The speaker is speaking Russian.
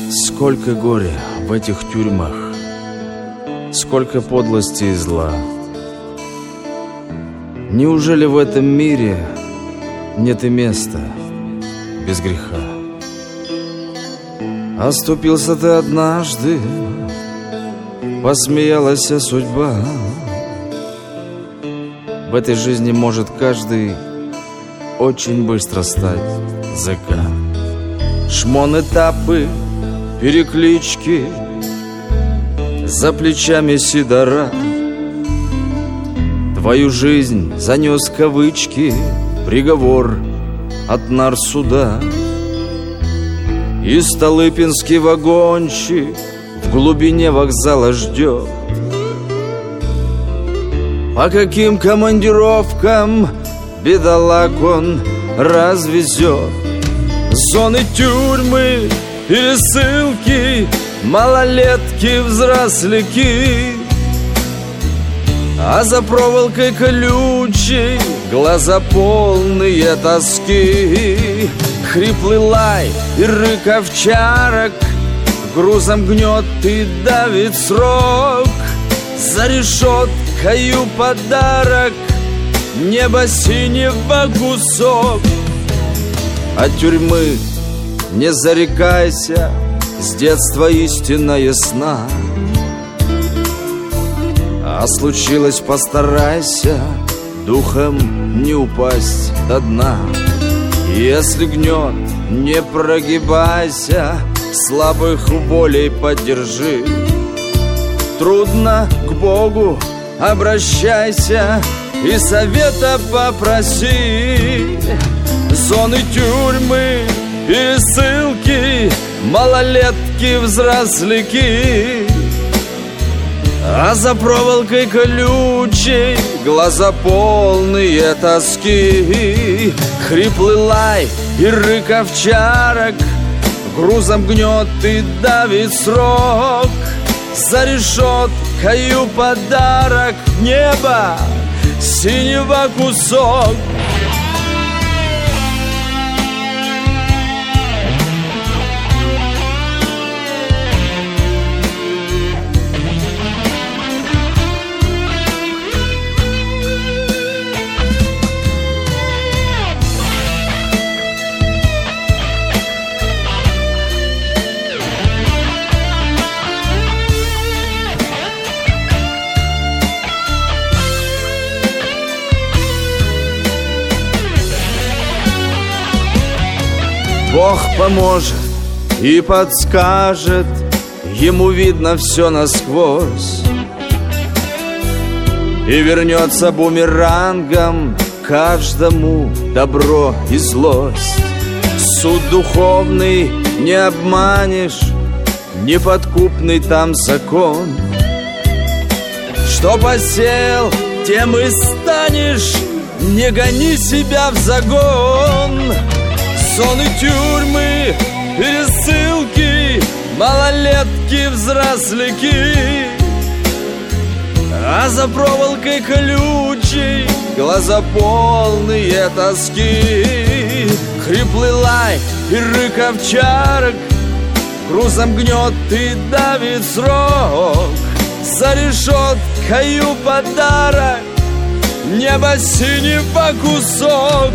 Сколько горя в этих тюрьмах, сколько подлости и зла. Неужели в этом мире нет и места без греха? Оступился ты однажды, посмеялась судьба. В этой жизни может каждый очень быстро стать ЗК. Шмон, этапы, переклички, за плечами седора. Твою жизнь занес кавычки приговор от нарсуда. И столыпинский вагончик в глубине вокзала ждет. По каким командировкам бедолаг он развезет? Зоны, тюрьмы, пересылки, малолетки, взросляки. А за проволокой колючей глаза полные тоски. Хриплый лай и рык овчарок грузом гнет и давит срок. За решеткою подарок, небо синего кусок. От тюрьмы не зарекайся, с детства истина ясна. А случилось, постарайся духом не упасть до дна. Если гнет, не прогибайся, слабых волей поддержи. Трудно, к Богу обращайся и совета попроси. Зоны, тюрьмы, пересылки, малолетки, взросляки. А за проволокой колючей глаза полные тоски. Хриплый лай и рык овчарок грузом гнет и давит срок. За решеткою подарок, небо синего кусок. Бог поможет и подскажет, ему видно все насквозь. И вернется бумерангом каждому добро и злость. Суд духовный не обманешь, неподкупный там закон. Что посеял, тем и станешь, не гони себя в загон. Зоны, тюрьмы, пересылки, малолетки, взросляки. А за проволокой колючей глаза полные тоски. Хриплый лай и рык овчарок грузом гнет и давит срок. За решеткою подарок, небо синего кусок.